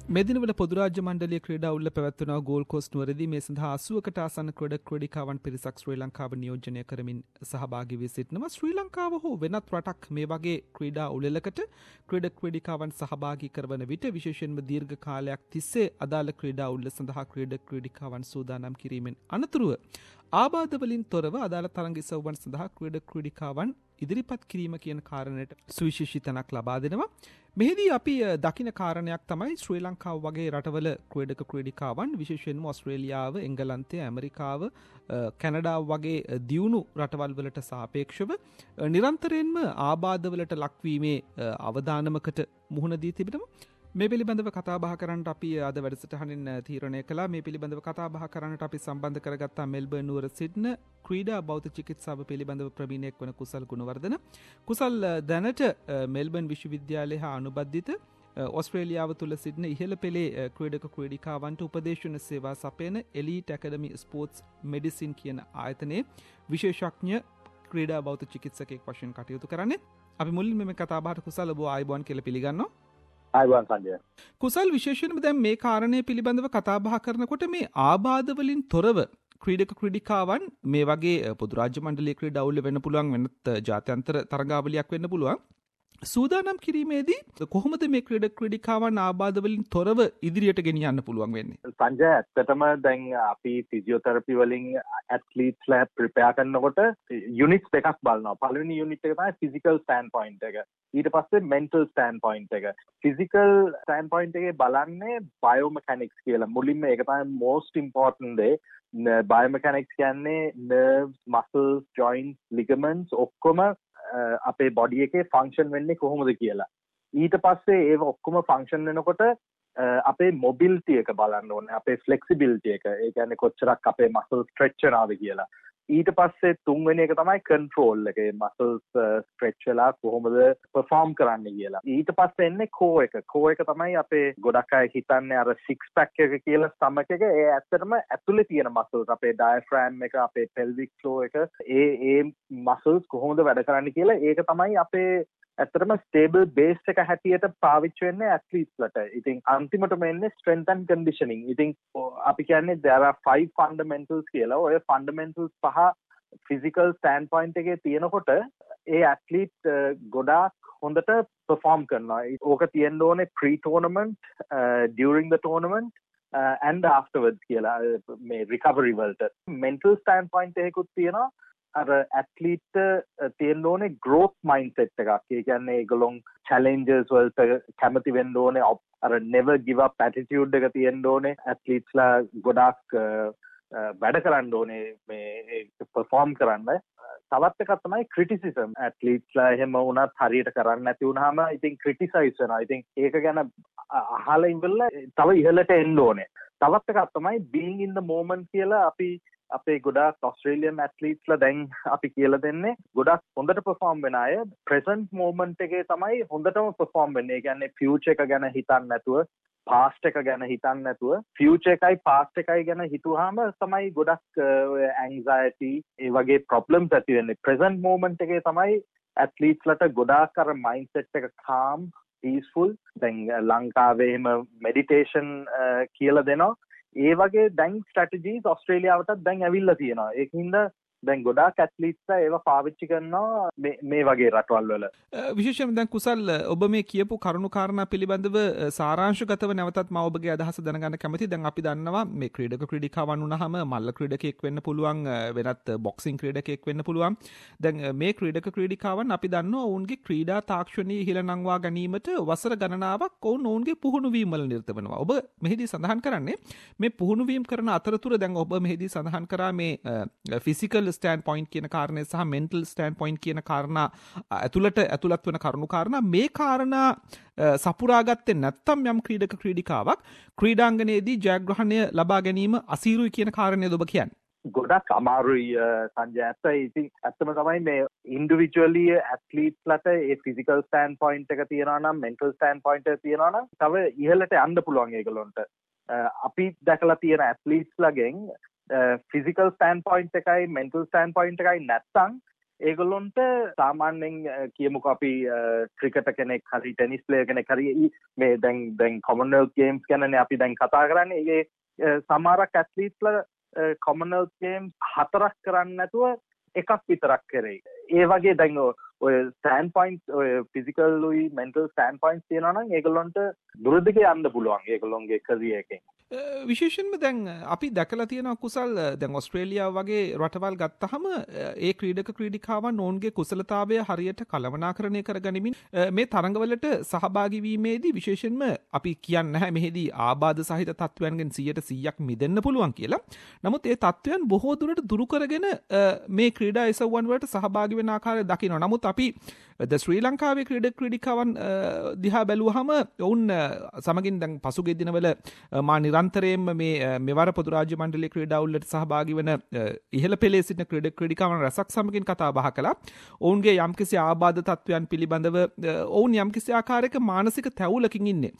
මෙදිනවල පොදු රාජ්‍ය මණ්ඩලයේ ක්‍රීඩා උළෙල පැවැත්වුණා ගෝල් කෝස්ට් නුවරදී මේ සඳහා 80කට ආසන්න ක්‍රීඩකවන් පිරිසක් ශ්‍රී ලංකාව නියෝජනය කරමින් සහභාගී වී සිටිනවා. ශ්‍රී ලංකාව හෝ වෙනත් රටක් මේ වගේ ක්‍රීඩා උළෙලකට ක්‍රීඩකවන් සහභාගී කරවන විට විශේෂයෙන්ම දීර්ඝ කාලයක් තිස්සේ අදාළ ක්‍රීඩා උළෙල සඳහා ක්‍රීඩකවන් සූදානම් කිරීමෙන් අනතුරුව ආබාධ වලින් තොරව අදාළ තරඟ ඉසව්වන් සඳහා ක්‍රීඩකවන් ඉදිරිපත් කිරීම කියන කාරණයට සුවිශේෂී තැනක් ලබා දෙනවා. මෙහිදී අපි දකින කාරණයක් තමයි ශ්‍රී ලංකාව වගේ රටවල ක්‍රීඩකවන් විශේෂයෙන්ම ඕස්ට්‍රේලියාව, එංගලන්තය, ඇමරිකාව, කැනඩාව වගේ දියුණු රටවල් වලට සාපේක්ෂව නිරන්තරයෙන්ම ආබාධවලට ලක්වීමේ අවදානමකට මුහුණ දී තිබෙනවා. මේ පිළිබඳව කතා බහ කරන්නට අපි අද වැඩසටහනින් තීරණය කළා. මේ පිළිබඳව කතා බහ කරන්නට අපි සම්බන්ධ කරගත්තා මෙල්බර්න් නුවර සිටින ක්‍රීඩා බෞද්ධ චිකිත්සාව පිළිබඳව ප්‍රවීණයෙක් වන කුසල් ගුණවර්ධන. කුසල් දැනට මෙල්බර්න් විශ්වවිද්‍යාලය හා අනුබද්ධිත ඕස්ට්‍රේලියාව තුළ සිටින ඉහළ පෙළේ ක්‍රීඩකවන්ට උපදේශන සේවා සපයන එලීට් ඇකඩමි ස්පෝර්ට්ස් මෙඩිසින් කියන ආයතනයේ විශේෂඥ ක්‍රීඩා බෞද්ධ චිකිත්සකයෙක් වශයෙන් කටයුතු කරන්නේ. අපි මුලින්ම මේ කතා බහට කුසල් ඔබ ආයුබෝවන් කියලා පිළිගන්නවා. ආයුබෝවන් සංජය. කුසල් විශේෂයෙන්ම දැන් මේ කාරණය පිළිබඳව කතා බහ කරනකොට මේ ආබාධ වලින් තොරව ක්‍රීඩකවන් මේ වගේ පොදු රාජ්‍ය මණ්ඩලයේ ක්‍රීඩා උළෙල වෙන්න පුළුවන්, වෙනත් ජාත්‍යන්තර තරගාවලියක් වෙන්න පුළුවන්. සූදානම් කිරීමේදී කොහොමද මේ ක්‍රීඩකවන් ආබාධ වලින් තොරව ඉදිරියට ගෙනියන්න පුළුවන් වෙන්නේ? සංජය, ඇත්තටම දැන් අපි ෆිසියෝതെරපි වලින් ඇත්ලීට්ස්ලා ප්‍රිපෙයාර් කරනකොට යුනිට්ස් දෙකක් බලනවා. පළවෙනි යුනිට් එක තමයි ෆිසිකල් ස්ටෑන්ඩ් පොයින්ට් එක. ඊට පස්සේ මෙන්ටල් ස්ටෑන්ඩ් පොයින්ට් එක. ෆිසිකල් ස්ටෑන්ඩ් පොයින්ට් එකේ බලන්නේ බයෝමෙකැනික්ස් කියලා. මුලින්ම ඒක තමයි most important දේ. බයෝමෙකැනික්ස් කියන්නේ nerves, muscles, joints, ligaments ඔක්කොම අපේ බොඩි එකේ ෆන්ක්ෂන් වෙන්නේ කොහොමද කියලා. ඊට පස්සේ ඒව ඔක්කොම ෆන්ක්ෂන් වෙනකොට අපේ මොබිලිටි එක බලන්න ඕනේ, අපේ ෆ්ලෙක්සිබිලිටි එක. ඒ කියන්නේ කොච්චරක් අපේ මසල් ස්ට්‍රෙච් වෙනවද කියලා. ඊට පස්සේ තුන්වෙනි එක තමයි කන්ට්‍රෝල් එක. ඒ මසල්ස් ස්ට්‍රෙච් වෙලා කොහොමද පර්ෆෝම් කරන්නේ කියලා. ඊට පස්සේ එන්නේ කෝ එක. කෝ එක තමයි අපේ ගොඩක් අය හිතන්නේ අර සික්ස් පැක් එක කියලා ස්ටමක් එක. ඒ ඇත්තටම ඇතුලේ තියෙන මසල්ස්, අපේ ඩයෆ්‍රෑම් එක, අපේ පෙල්වික් ෆ්ලෝ එක, ඒ මසල්ස් කොහොමද වැඩ කරන්නේ කියලා. ඒක තමයි අපේ ඇත්තටම ස්ටේබල් බේස් එක හැටියට පාවිච්චි වෙන්නේ ඇත්ලීට්ස්ලට. ඉතින් අන්තිමටම එන්නේ ස්ට්‍රෙන්ත් ඇන්ඩ් කන්ඩිෂනින්. ඉතින් අපි කියන්නේ there are 5 fundamentals කියලා. ඔය fundamentals පහ ෆිසිකල් ස්ටෑන්ඩ් පොයින්ට් එකේ තියෙනකොට ඒ ඇත්ලීට් ගොඩාක් හොඳට පර්ෆෝම් කරනවා. ඕක තියෙන්න ඕනේ pre tournament, during the tournament and afterwards කියලා මේ recovery වලට. mental stand point එකකුත් තියෙනවා. අර ඇත්ලීට් තියෙන්න ඕනේ growth mindset එකක්. ඒ කියන්නේ ඒගොල්ලොන් challenges වලට කැමති වෙන්න ඕනේ. අර never give up attitude එක තියෙන්න ඕනේ. ඇත්ලීට්ස්ලා ගොඩාක් වැඩ කරන්න ඕනේ මේ perform කරන්න. තවත් එකක් තමයි criticism. ඇත්ලීට්ස්ලා එහෙම වුණත් හරියට කරන්නේ නැති වුණාම ඉතින් criticize වෙනවා. ඉතින් ඒක ගැන අහලා ඉඳලා තව ඉහළට එන්න ඕනේ. තවත් එකක් තමයි being in the moment කියලා අපේ ගොඩාක් ඔස්ට්‍රේලියන් ඇත්ලීට්ස්ලා දැන් අපි කියලා දෙන්නේ ගොඩාක් හොඳට perform වෙන අය present moment එකේ තමයි හොඳටම perform වෙන්නේ. ඒ කියන්නේ future එක ගැන හිතන්නේ නැතුව, past එක ගැන හිතන්නේ නැතුව, future එකයි past එකයි ගැන හිතුවාම තමයි ගොඩක් anxiety ඒ වගේ problems ඇති වෙන්නේ. present moment එකේ තමයි ඇත්ලීට්ස්ලට ගොඩාක් අර mindset එක calm, peaceful. දැන් ලංකාවේ එහෙම meditation කියලා දෙනවා. ඒ වගේ දැන් ස්ට්‍රැටජීස් ඔස්ට්‍රේලියාවටත් දැන් ඇවිල්ලා තියෙනවා. ඒකින්ද දැන් ගොඩාක් ඇත්ලීට්ස්ලා ඒවා පාවිච්චි කරනවා මේ වගේ රටවල් වල. විශේෂයෙන්ම දැන් කුසල් ඔබ මේ කියපු කරුණු කාරණා පිළිබඳව සාරාංශගතව නැවතත් මම ඔබගේ අදහස දැනගන්න කැමතියි. දැන් අපි දන්නවා මේ ක්‍රීඩකවන් වුණාම මල්ල ක්‍රීඩකයෙක් වෙන්න පුළුවන්, වෙනත් බොක්සිං ක්‍රීඩකයෙක් වෙන්න පුළුවන්. දැන් මේ ක්‍රීඩකවන් අපි දන්නවා ඔවුන්ගේ ක්‍රීඩා තාක්ෂණයේ ඉහළ නංවා ගැනීමට වසර ගණනාවක් ඔවුන්ගේ පුහුණු වීම වල නිරත වෙනවා. ඔබ මෙහිදී සඳහන් කරන්නේ මේ පුහුණු වීම කරන අතරතුර දැන් ඔබ මෙහිදී සඳහන් කරා මේ ෆිසිකල් ස්ටෑන්ඩ් පොයින්ට් කියන කාරණය සහ මෙන්ටල් ස්ටෑන්ඩ් පොයින්ට් කියන කාරණා ඇතුළත් වෙන කරුණු කාරණා මේ කාරණා සපුරාගත්තේ නැත්තම් යම් ක්‍රීඩකාවක් ක්‍රීඩාංගණයේදී ජයග්‍රහණය ලබා ගැනීම අසීරුයි කියන කාරණයද ඔබ කියන්නේ? ගොඩක් අමාරුයි සංජය. ඉතින් ඇත්තම තමයි මේ ඉන්ඩිවිජුවලි ඇත්ලීට්ස්ලට ඒ ෆිසිකල් ස්ටෑන්ඩ් පොයින්ට් එක තියෙනවා නම්, මෙන්ටල් ස්ටෑන්ඩ් පොයින්ට් එක තියෙනවා නම් තව ඉහළට යන්න පුළුවන් ඒගොල්ලොන්ට. අපි දැකලා තියෙන ඇත්ලීට්ස්ලගෙන් ෆිසිකල් ස්ටෑන්ඩ් පොයින්ට් එකයි මෙන්ටල් ස්ටෑන්ඩ් පොයින්ට් එකයි නැත්තම් ඒගොල්ලොන්ට සාමාන්‍යයෙන් කියමුකෝ අපි ක්‍රිකටර් කෙනෙක් හරි ටෙනිස් ප්ලේයර් කෙනෙක් හරි මේ දැන් කොමන්වෙල්ත් ගේම්ස් ගැනනේ අපි දැන් කතා කරන්නේ. ඒ සමහරක් ඇත්ලීට්ලා කොමන්වෙල්ත් ගේම්ස් 4ක් කරන්නේ නැතුව එකක් විතරක් කරේ. ඒ වගේ දැන් ඔය ස්ටෑන්ඩ් පොයින්ට්ස් ඔය ෆිසිකල්ලුයි මෙන්ටල් ස්ටෑන්ඩ් පොයින්ට්ස් තියෙනවා නම් ඒගොල්ලොන්ට දුරදිග යන්න පුළුවන් ඒගොල්ලොන්ගේ කරියර් එකෙන්. විශේෂයෙන්ම දැන් අපි දැකලා තියෙනවා කුසල් දැන් ඕස්ට්‍රේලියාව වගේ රටවල් ගත්තහම ඒ ක්‍රීඩක ක්‍රීඩිකාවන් ඔවුන්ගේ කුසලතාවය හරියට කළමනාකරණය කරගනිමින් මේ තරඟවලට සහභාගී වීමේදී විශේෂයෙන්ම අපි කියන්නේ නැහැ මෙහිදී ආබාධ සහිත තත්ත්වයන්ගෙන් 100% මිදෙන්න පුළුවන් කියලා. නමුත් ඒ තත්ත්වයන් බොහෝ දුරට දුරු කරගෙන මේ ක්‍රීඩා ඉසව්වන් වලට සහභාගී වෙන ආකාරය දකිනවා. නමුත් අපි ශ්‍රී ලංකාවේ ක්‍රීඩක ක්‍රීඩිකාවන් දිහා බැලුවහම ඔවුන් සමගින් දැන් පසුගිය දිනවල මා නිරන්තරයෙන්ම මේ මෙවර පොදු රාජ්‍ය මණ්ඩලයේ ක්‍රීඩාවලට සහභාගී වන ඉහළ පෙළේ සිටින ක්‍රීඩක ක්‍රීඩිකාවන් රැසක් සමගින් කතා බහ කළා. ඔවුන්ගේ යම්කිසි ආබාධ තත්ත්වයන් පිළිබඳව ඔවුන් යම්කිසි ආකාරයක මානසික තැවුලකින් ඉන්නේ.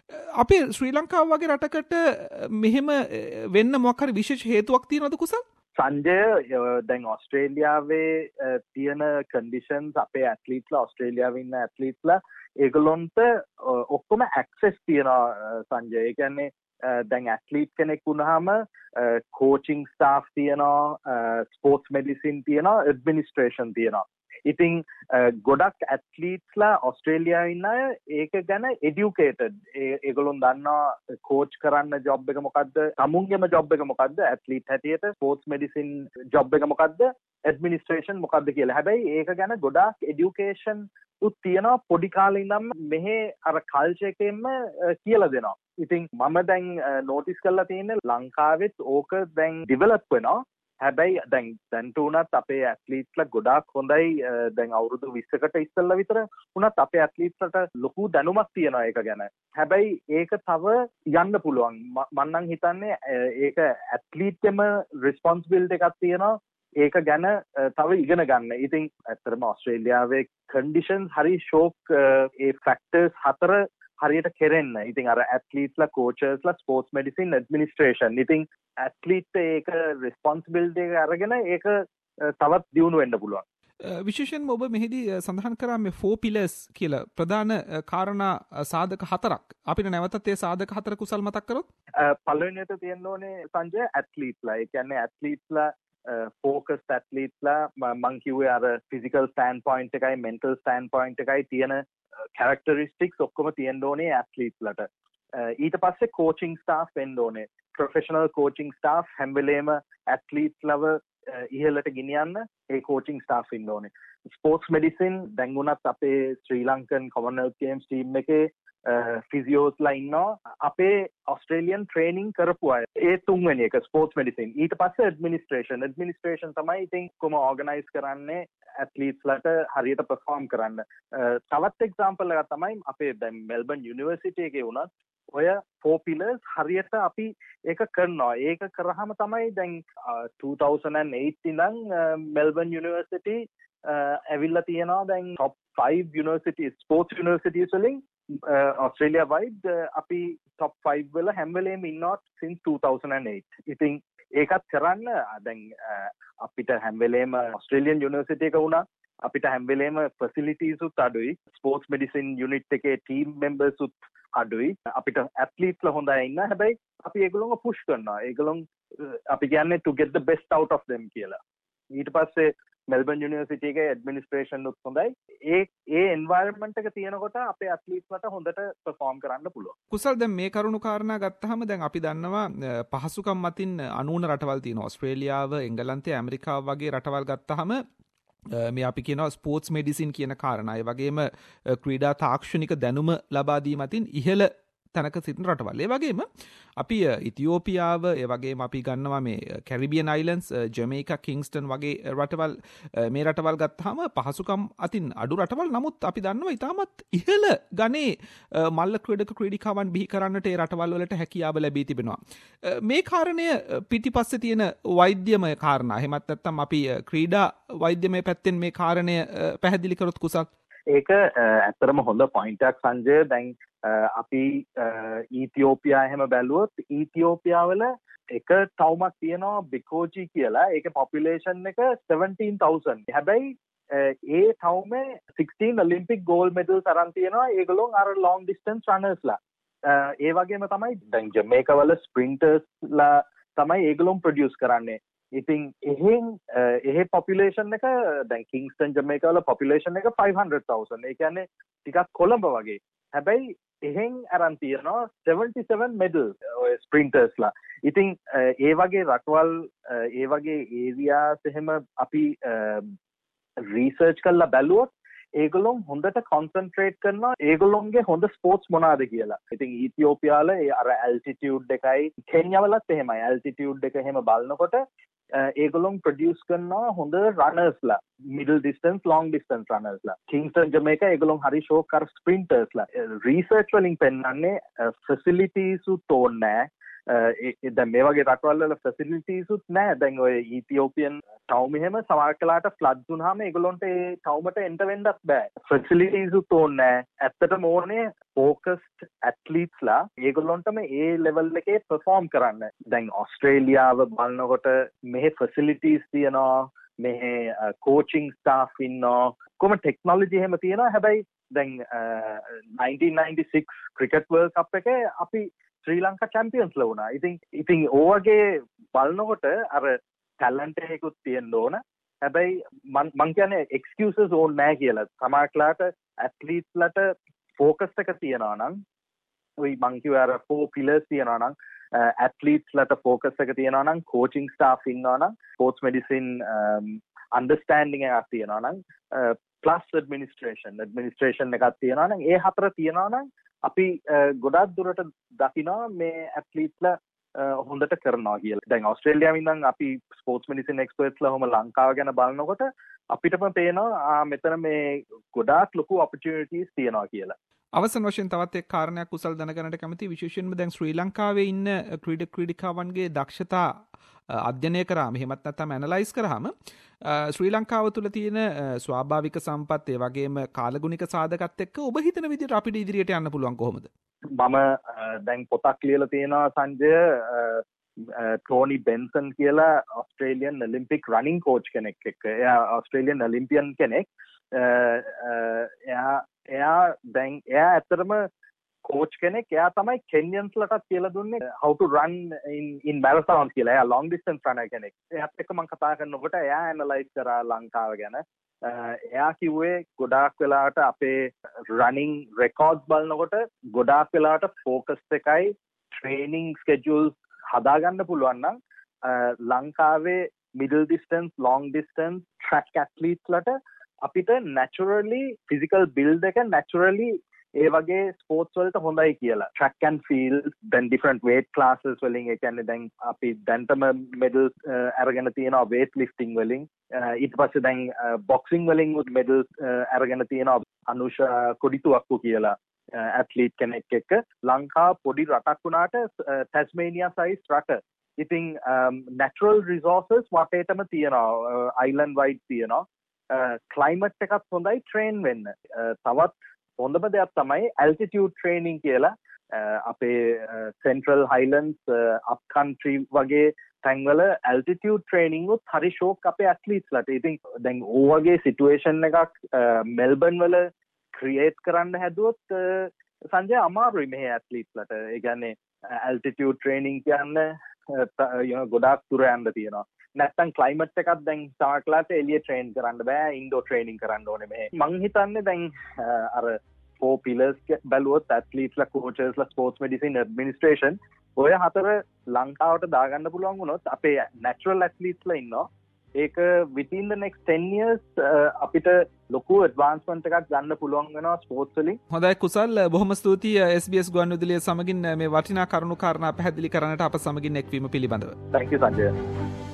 අපේ ශ්‍රී ලංකාව වගේ රටකට මෙහෙම වෙන්න මොකක් හරි විශේෂ හේතුවක් තියෙනවද කුසල්? සංජය දැන් ඔස්ට්‍රේලියාවේ තියෙන කන්ඩිෂන්ස් අපේ ඇත්ලීට්ලා ඔස්ට්‍රේලියාවේ ඉන්න ඇත්ලීට්ලා ඒගොල්ලොන්ට ඔක්කොම ඇක්සස් තියෙනවා සංජය. ඒ කියන්නේ දැන් ඇත්ලීට් කෙනෙක් වුණාම කෝචිං ස්ටාෆ් තියෙනවා, ස්පෝර්ට්ස් මෙඩිසින් තියෙනවා, ඇඩ්මිනිස්ට්‍රේෂන් තියෙනවා. ඉතින් ගොඩක් ඇත්ලීට්ස්ලා ඔස්ට්‍රේලියාවේ ඉන්න අය ඒක ගැන එඩියුකේටඩ්. ඒගොල්ලොන් දන්නවා කෝච් කරන්න ජොබ් එක මොකද්ද, තමුන්ගේම ජොබ් එක මොකද්ද, ඇත්ලීට් හැටියට ස්පෝර්ට්ස් මෙඩිසින් ජොබ් එක මොකද්ද, ඇඩ්මිනිස්ට්‍රේෂන් මොකද්ද කියලා. හැබැයි ඒක ගැන ගොඩාක් එඩියුකේෂන් උත් තියෙනවා. පොඩි කාලේ ඉඳන්ම මෙහි අර කල්චර් එකෙන්ම කියලා දෙනවා. ඉතින් මම දැන් නෝටිස් කරලා තියෙන්නේ ලංකාවෙත් ඕක දැන් ඩිවෙලොප් වෙනවා. හැබැයි දැන්ට උනත් අපේ ඇත්ලීට්ලා ගොඩාක් හොඳයි. දැන් අවුරුදු 20කට ඉස්සෙල්ලා විතර උනත් අපේ ඇත්ලීට්ස්ලට ලොකු දැනුමක් තියෙනවා ඒක ගැන. හැබැයි ඒක තව යන්න පුළුවන්. මම නම් හිතන්නේ ඒක ඇත්ලීට්ගෙම රිස්පොන්සිබිලිටි එකක් තියෙනවා. ඒක ගැන තව ඉගෙන ගන්න. ඉතින් ඇත්තටම ඔස්ට්‍රේලියාවේ කන්ඩිෂන්ස් හරි ෂෝක්. ඒ ෆැක්ටර්ස් 4 හරියට කෙරෙන්න. ඉතින් අර ඇත්ලීට්ස්ලා, කෝචර්ස්ලා, ස්පෝර්ට්ස් මෙඩිසින්, ඇඩ්මිනිස්ට්‍රේෂන්. ඉතින් ඇත්ලීට් ඒක රිස්පොන්සිබිලිටි එක අරගෙන ඒක තවත් දියුණු වෙන්න පුළුවන්. විශේෂයෙන්ම ඔබ මෙහිදී සඳහන් කරා මේ 4 pillars කියලා ප්‍රධාන කාරණා සාධක 4ක්. අපිට නැවතත් ඒ සාධක 4 කුසල් මතක් කරොත් පළවෙනියට තියෙන්න ඕනේ සංජය ඇත්ලීට්ලා. ඒ කියන්නේ ඇත්ලීට්ලා ෆෝකස්ඩ් ඇත්ලීට්ලා මං කිව්වේ අර ෆිසිකල් ස්ටෑන්ඩ් පොයින්ට් එකයි මෙන්ටල් ස්ටෑන්ඩ් පොයින්ට් එකයි තියෙන කැරක්ටරිස්ටික්ස් ඔක්කොම තියෙන්න ඕනේ ඇත්ලීට්ලට. ඊට පස්සේ කෝචිං ස්ටාෆ් වෙන්න ඕනේ. ප්‍රොෆෙෂනල් කෝචිං ස්ටාෆ් හැම වෙලේම ඇත්ලීට්ස්ලව ඉහළට ගෙනියන්න ඒ කෝචිං ස්ටාෆ් ඉන්න ඕනේ. ස්පෝර්ට්ස් මෙඩිසින් දැන් උනත් අපේ Sri Lankan Commonwealth Games team එකේ ෆිසියෝස්ලා ඉන්නවා. අපේ ඔස්ට්‍රේලියන් ට්‍රේනින් කරපු අය. ඒ තුන්වෙනි එක ස්පෝර්ට්ස් මෙඩිසින්. ඊට පස්සේ ඇඩ්මිනිස්ට්‍රේෂන්. ඇඩ්මිනිස්ට්‍රේෂන් තමයි ඉතින් කොහොම ඕගනයිස් කරන්නේ ඇත්ලීට්ස්ලට හරියට පර්ෆෝම් කරන්න. තවත් එක්සැම්පල් එකක් තමයි අපේ දැන් මෙල්බන් යුනිවර්සිටි එකේ උනත් ඔය 4 pillars හරියට අපි ඒක කරනවා. ඒක කරාම තමයි දැන් 2008 ඉඳන් මෙල්බන් යුනිවර්සිටි ඇවිල්ලා තියෙනවා දැන් top 5 යුනිවර්සිටි ස්පෝර්ට්ස් යුනිවර්සිටිස් වලින් ඔස්ට්‍රේලියා වයිඩ් අපි top 5 වල හැම වෙලේම ඉන්නවා since 2008. ඉතින් ඒකත් කරන්න දැන් අපිට හැම වෙලේම ඔස්ට්‍රේලියන් යුනිවර්සිටි එක වුණා අපිට හැම වෙලේම ෆැසිලිටීස් උත් අඩුයි. ස්පෝර්ට්ස් මෙඩිසින් යුනිට් එකේ ටීම් මෙම්බර්ස් උත් අඩුයි. අපිට ඇත්ලීට්ස්ලා හොඳ අය ඉන්නවා. හැබැයි අපි ඒගොල්ලොන්ව පුෂ් කරනවා. ඒගොල්ලොන් අපි කියන්නේ to get the best out of them කියලා. ඊට පස්සේ මෙල්බන් යුනිවර්සිටි එකේ ඇඩ්මිනිස්ට්‍රේෂන් උත් හොඳයි. ඒ එන්වයරන්මන්ට් එක තියෙනකොට අපේ ඇත්ලීට්ස්ලට හොඳට පර්ෆෝම් කරන්න පුළුවන්. කුසල් දැන් මේ කරුණු කාරණා ගත්තාම දැන් අපි දන්නවා පහසුකම් මතින් 90 රටවල් තියෙනවා. ඔස්ට්‍රේලියාව, එංගලන්තය, ඇමරිකාව වගේ රටවල් ගත්තාම මේ අපි කියනවා ස්පෝර්ට්ස් මෙඩිසින් කියන කාරණා. ඒ වගේම ක්‍රීඩා තාක්ෂණික දැනුම ලබා දීම අතින් ඉහළ තැනක සිටින රටවල්. ඒ වගේම අපි ඉතියෝපියාව, ඒ වගේම අපි ගන්නවා මේ කැරිබියන් අයිලන්ඩ්ස්, ජමේකා, කිංස්ටන් වගේ රටවල්. මේ රටවල් ගත්තාම පහසුකම් අතින් අඩු රටවල්. නමුත් අපි දන්නවා ඉතාමත් ඉහළ ගණේ මල්ල ක්‍රීඩක ක්‍රීඩිකාවන් බිහි කරන්නට ඒ රටවල් වලට හැකියාව ලැබී තිබෙනවා. මේ කාරණය පිටිපස්සේ තියෙන වෛද්‍යමය කාරණා. එහෙමත් නැත්නම් අපි ක්‍රීඩා වෛද්‍යමය පැත්තෙන් මේ කාරණය පැහැදිලි කරොත් කුසල්. ඒක ඇත්තටම හොඳ පොයින්ට් එකක් සංජය. දැන් අපි ඊතියෝපියා එහෙම බැලුවොත් ඊතියෝපියාවල එක ටවුමක් තියෙනවා බිකෝජි කියලා. ඒකේ පොපියුලේෂන් එක 17,000. හැබැයි ඒ තවුමේ 16 ඔලිම්පික් ගෝල්ඩ් මෙඩල්ස් අරන් තියෙනවා ඒගොල්ලෝ අර ලොන්గ్ ඩිස්ටන්ස් රනර්ස්ලා. ඒ වගේම තමයි දැන් ජමේකා වල ස්ප්‍රින්ටර්ස්ලා තමයි ඒගොල්ලෝ ප්‍රොඩියුස් කරන්නේ. ඉතින් එහෙ පොපියුලේෂන් එක දැන් කිංස්ටන් ජමේකා වල පොපියුලේෂන් එක 500,000. ඒ කියන්නේ ටිකක් කොළඹ වගේ. හැබැයි එහෙන් අරන් තියෙනවා 77 මෙඩල්ස් ඔය ස්ප්‍රින්ටර්ස්ලා. ඉතින් ඒ වගේ රටවල් ඒ වගේ ඒරියාස් එහෙම අපි රිසර්ච් කරලා බැලුවොත් ඒගොල්ලෝ හොඳට කොන්සන්ට්‍රේට් කරනවා ඒගොල්ලෝගේ හොඳ ස්පෝර්ට්ස් මොනවාද කියලා. ඉතින් ඊතියෝපියාල අර ඇල්ටිටියුඩ් එකයි කෙන්යා වලත් එහෙමයි. ඇල්ටිටියුඩ් එක එහෙම බලනකොට ඒගොල්ලෝ ප්‍රොඩියුස් කරනවා හොඳ රනර්ස්ලා, මිඩල් ඩිස්ටන්ස්, ලොන්గ్ ඩිස්ටන්ස් රනර්ස්ලා. කිංස්ටන් ජමේකා ඒගොල්ලෝ හරි ෂෝක් කර ස්ප්‍රින්ටර්ස්ලා. රිසර්ච් වලින් පෙන්නන්නේ ෆැසිලිටීස් උත් ඕනේ. දැන් මේ වගේ රටවල් වල ෆැසිලිටීස් උත් නැහැ. දැන් ඔය ඊතියෝපියන් ටවුම් එහෙම සමහර කලාට ෆ්ලඩ්ස් වුනහම ඒගොල්ලොන්ට ඒ ටවුමට එන්ටර් වෙන්නත් බෑ. ෆැසිලිටීස් උත් ඕනේ නැහැ. ඇත්තටම ඕනේ ෆෝකස්ඩ් ඇත්ලීට්ස්ලා ඒගොල්ලොන්ටම ඒ ලෙවල් එකේ පර්ෆෝම් කරන්න. දැන් ඕස්ට්‍රේලියාව බලනකොට මෙහෙ ෆැසිලිටීස් තියෙනවා, මෙහෙ කෝචින් ස්ටාෆ් ඉන්නවා, කොහොම ටෙක්නොලොජි එහෙම තියෙනවා. හැබැයි දැන් 1996 ක්‍රිකට් වර්ල්ඩ් කප් එකේ අපි ශ්‍රී ලංකා චැම්පියන්ස්ලා වුණා. ඉතින් ඕවගේ බලනකොට අර ටැලන්ට් එකකුත් තියෙන්න ඕන. හැබැයි මං කියන්නේ එක්ස්කියුසස් ඕනේ නැහැ කියලා. සමහරట్లాට ඇත්ලීට්ස්ලට ෆෝකස් එක තියනවා නම් ওই මං කිව්ව අර 4 පිලර්ස් තියනවා නම් ඇත්ලීට්ස්ලට ෆෝකස් එක තියනවා නම් කෝචින් ස්ටාෆ් ඉන්නවා නම් ස්පෝර්ට්ස් මෙඩිසින් අන්ඩර්ස්ටෑන්ඩින් එකක් තියනවා නම් ප්ලස් ඇඩ්මිනිස්ට්‍රේෂන් එකක් තියනවා නම් ඒ හතර තියනවා නම් අපි ගොඩක් දුරට දකිනවා මේ ඇත්ලීට්ස්ලා හොඳට කරනවා කියලා. දැන් ඕස්ට්‍රේලියාවෙන් ඉඳන් අපි ස්පෝර්ට්ස් මෙඩිසින් එක්ස්පර්ට්ස්ලා ඔහම ලංකාව ගැන බලනකොට අපිටම පේනවා මෙතන මේ ගොඩාක් ලොකු ඔපචුනිටිස් තියෙනවා කියලා. අවසන් වශයෙන් තවත් එක් කාරණයක් කුසල් දැනගන්නට කැමති. විශේෂයෙන්ම දැන් ශ්‍රී ලංකාවේ ඉන්න ක්‍රීඩිකාවන්ගේ දක්ෂතා අධ්‍යයනය කරාම එහෙමත් නැත්නම් ඇනලයිස් කරාම ශ්‍රී ලංකාව තුළ තියෙන ස්වාභාවික සම්පත් ඒ වගේම කාලගුණික සාධකත් එක්ක ඔබ හිතන විදිහට අපිට ඉදිරියට යන්න පුළුවන් කොහොමද? මම දැන් පොතක් ලියලා තියෙනවා සංජය ටෝනි බෙන්සන් කියලා ඔස්ට්‍රේලියන් ඔලිම්පික් රනින් කෝච් කෙනෙක් එක්ක. එයා ඔස්ට්‍රේලියන් ඔලිම්පියන් කෙනෙක්. එයා ඇත්තටම කෝච් කෙනෙක්. එයා තමයි කෙන්යන්ස්ලටත් කියලා දුන්නේ how to run in marathon කියලා. එයා long distance runner කෙනෙක්. එයාත් එක්ක මම කතා කරනකොට එයා ඇනලයිස් කරා ලංකාව ගැන. එයා කිව්වේ ගොඩාක් වෙලාවට අපේ running records බලනකොට ගොඩාක් වෙලාවට focus එකයි training schedules හදාගන්න පුළුවන් නම් ලංකාවේ middle distance, long distance track athletes ලට අපිට naturally physical build එක naturally ඒ වගේ ස්පෝර්ට්ස් වලට හොඳයි කියලා. track and field, then different weight classes වලින් ඒ කියන්නේ දැන් අපි දැන්ටම medals අරගෙන තියෙනවා weight lifting වලින්. ඊට පස්සේ දැන් boxing වලින් medals අරගෙන තියෙනවා අනුෂා කොඩිතුවක්කු කියලා ඇත්ලීට් කෙනෙක් එක්ක. ලංකාව පොඩි රටක් වුණාට ටැස්මේනියා සයිස් රට. ඉතින් natural resources වටේටම තියෙනවා. island wide තියෙනවා. climate එකත් හොඳයි train වෙන්න. තවත් හොඳම දෙයක් තමයි altitude training කියලා. අපේ central highlands up country වගේ තැන්වල altitude training උත් හරි ෂෝක් අපේ athletes ලට. ඉතින් දැන් ඕ වගේ situation එකක් මෙල්බන් වල create කරන්න හැදුවොත් සංජය අමාරුයි මෙහේ athletes ලට. ඒ කියන්නේ altitude training කියන්නේ ගොඩාක් දුර යන්න තියෙනවා. නැත්තම් ක්ලයිමට් එකක් දැන් සමහරట్లాට එළිය ට්‍රේන් කරන්න බෑ, ඉන්ඩෝර් ට්‍රේනින් කරන්න ඕනේ මෙහෙ. මං හිතන්නේ දැන් අර 4 pillars බැලුවොත් ඇත්ලීට්ස්ලා, කෝචර්ස්ලා, ස්පෝර්ට්ස් මෙඩිසින්, ඇඩ්මිනිස්ට්‍රේෂන් ඔය හතර ලංකාවට දාගන්න පුළුවන් වුණොත් අපේ නැචරල් ඇත්ලීට්ස්ලා ඉන්නවා. ඒක within the next 10 years අපිට ලොකු ඇඩ්වාන්ස්මන්ට් එකක් ගන්න පුළුවන් වෙනවා ස්පෝර්ට්ස් වලින්. හොඳයි කුසල්, බොහොම ස්තුතියි SBS ගුවන්විදුලිය සමගින් මේ වටිනා කරුණු කාරණා පැහැදිලි කරන්නට අප සමගින් එක්වීම පිළිබඳව. Thank you Sanjaya.